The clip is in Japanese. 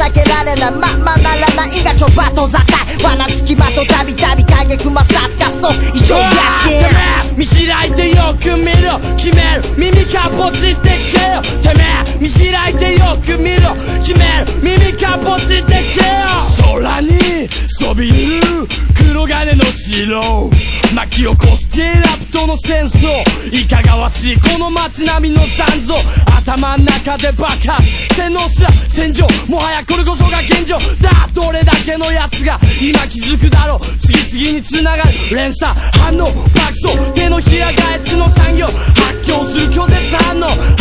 避けられないままならないがちょばとざたい罠つきまとたびたび影熊さっかそう異常やけ見開いてよく見ろ決める耳かぼちってけよてめえ見開いてよく見ろ決める耳かぼちってけよ空にそびえる黒金の城巻き起こす J ラプトの戦争いかがわしいこの街並みの残像頭ん中で爆発洗脳すら戦場もはやこれこそが現状だどれだけのやつが今気づくだろう次々に繋がる連鎖反応爆走手のひら返しの産業発狂する拒絶反応